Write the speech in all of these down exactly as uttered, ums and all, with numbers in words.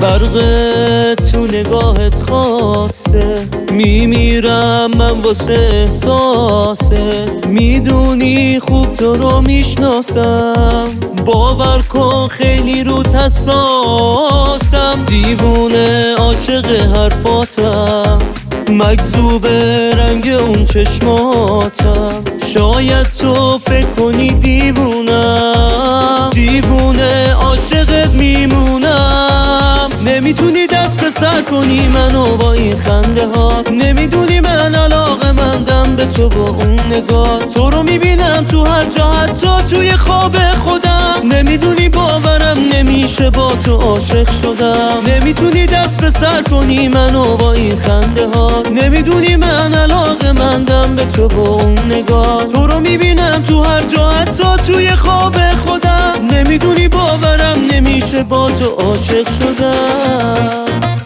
برق تو نگاهت خاصه، میمیرم من واسه احساست. میدونی خوب تو رو میشناسم، باور کن خیلی روت حساسم. دیوونه عاشق حرفاتم، مجذوب رنگ اون چشماتم. شاید تو فکر کنی دیوونم، دیوونه عاشقت میمونم. نمیتونی دست به سر کنی منو با این خنده ها، نمیدونی من علاقه مندم به تو و اون نگاه. تو رو میبینم تو هر جا، حتی توی خواب خودم. نمیدونی باورم نمیشه با تو عاشق شدم. نمیتونی دست به سر کنی منو با این خنده ها، نمیدونی من علاقه مندم به تو و اون نگاه. تو رو میبینم تو هر جا، حتی توی خواب خودم. نمیدونی باورم نمیشه با تو عاشق شدم.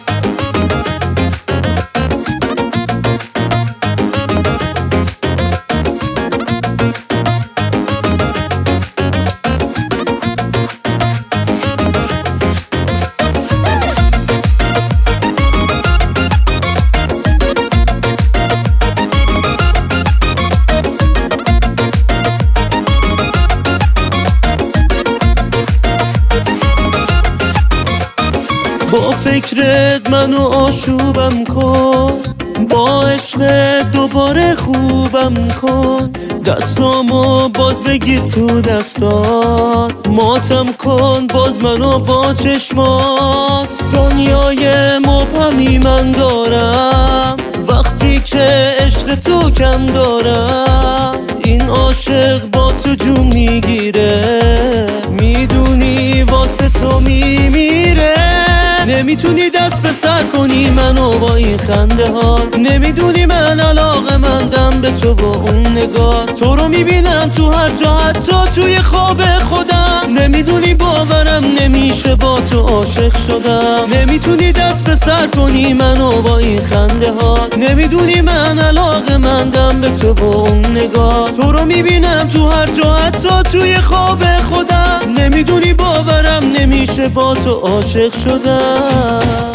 با فکرت منو آشوبم کن، با عشقت دوباره خوبم کن. دستامو باز بگیر تو دستات، ماتم کن باز منو با چشمات. دنیای مبهمی من دارم وقتی که عشق تو کم دارم. این عاشق با تو جون میگیره، میدونی واسه تو میمیره. نمیتونی دست به سر کنی منو با این خنده ها، نمیدونی من علاقه مندم به تو و اون نگاه. تو رو میبینم تو هر جا، حتی توی خواب خودم. نمیدونی باورم نمیشه با تو عاشق شدم. نمیتونی دست به سر کنی منو با این خنده ها، نمیدونی من علاقه مندم به تو و اون نگاه. تو رو میبینم تو هر جا، حتی توی خواب خودم. نمیدونی باورم نمیشه با تو عاشق شدم.